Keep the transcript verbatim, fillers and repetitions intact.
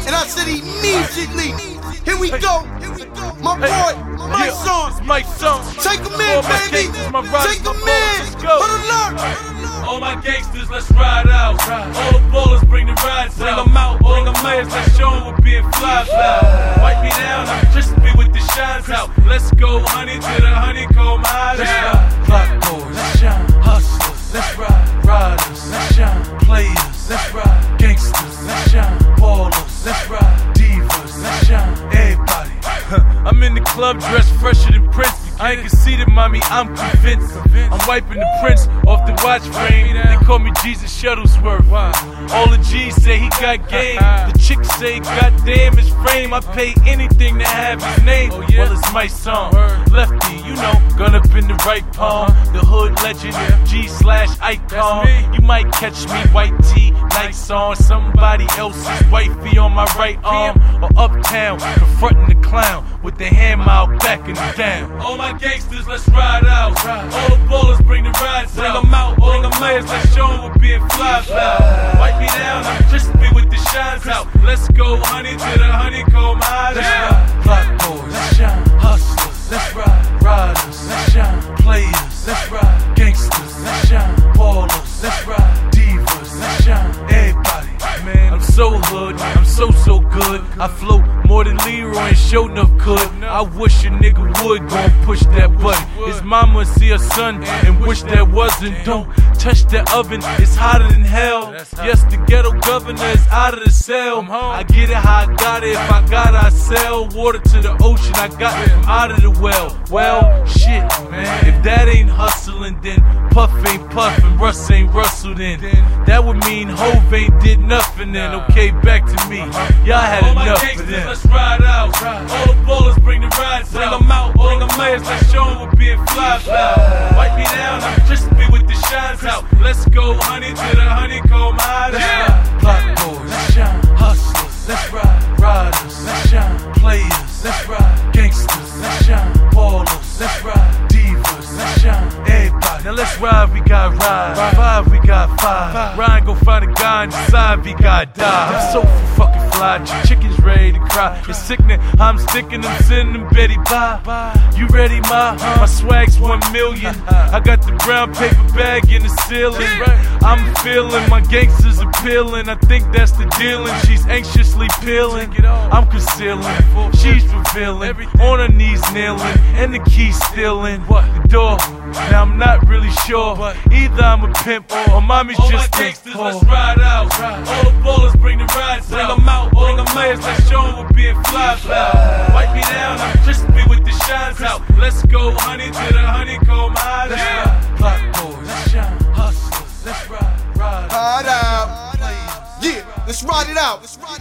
And I said immediately, here we go. My boy, my son. It's my son. Take him in, baby. Take him in. Put alert. All my gangsters, let's ride out. All the ballers, bring the rides out. Bring them out, bring them layers, let's show them we're being fly fly. Wipe me down, I'm crispy with the shines out. Let's go, honey, to the honeycomb island. Let's ride, clock boys, let's shine. Hustlers, let's ride. Riders, let's shine. Players, let's ride. Gangsters, let's shine. Ballers, let's ride. Divas, let's shine. Everybody. I'm in the club dressed fresher than Prince. I ain't conceited, mommy, I'm convinced. I'm wiping the prints off the watch frame. They call me Jesus Shuttlesworth. All the G's say he got game. The chicks say, goddamn his frame. I pay anything to have his name. Well, it's my song. Lefty, you know, gun up in the right palm. The hood legend, G slash icon. You might catch me white tee, nice on somebody else's wifey on my right arm. Or uptown, confronting the clown with the hammer out, backing him down. All my gangsters, let's ride out. All the ballers, bring the rides out. Bring them out, bring them layers, let's show them we're being fly fly. Wipe me down, I'm crispy with the shines out. Let's go, honey, to the honeycomb island. Let's ride, clock boys, let's shine. Hustlers, let's ride. Riders, let's shine. Players, let's ride. Gangsters, let's shine. Ballers, let's ride. Divas, let's shine. Everybody, man, I'm so hood, I'm so, so good. I float more than Leroy and Show Enough could. I wish a nigga would go and push that button. His mama see her son and wish that wasn't. Don't touch that oven, it's hotter than hell. Yes, the ghetto governor is out of the cell. I get it how I got it, if I got it I sell. Water to the ocean, I got it from out of the well. Well, shit, man, if that ain't hustling, then Puff ain't puffin', Russ ain't rustled in. That would mean Hove ain't did nothing then. Okay, back to me, y'all had enough of them. Let's ride out. All the ballers, bring the rides out. Bring them out, bring them layers, let's show them we're being fly fly. Wipe me down, I'm crispy with the shines out. Let's go, honey, to the honeycomb island. Let's ride, clock boys, let's shine. Hustlers, let's ride. Riders, let's shine. Players, let's ride. Gangsters, let's shine. Ballers, let's ride. Divas, let's shine. Everybody, now let's ride, we got ride. Five, we got five. Ryan go find a guy and decide we got die. I'm so fucking fly, chicken's ready to cry. It's sickening, I'm sticking them, sending them Betty bye. You ready, ma? My swag's one million. I got the brown paper bag in the ceiling. I'm feeling my gangsters appealing. I think that's the dealing. She's anxiously peeling. I'm concealing. She's revealing. On her knees kneeling. And the key stealing. The door. Now I'm not really sure. Either I'm a pimp or mommy's just a gangsters, let's ride out. All the ballers, bring the rides out. Bring them out, bring them layers, let's show them we're being fly fly. Wipe me down, I'm crispy with the shines out. Let's go, honey, to the honeycomb island. Let's ride, clock boys, let's shine. Hustlers, let's ride. Ride out. Yeah, let's ride it out.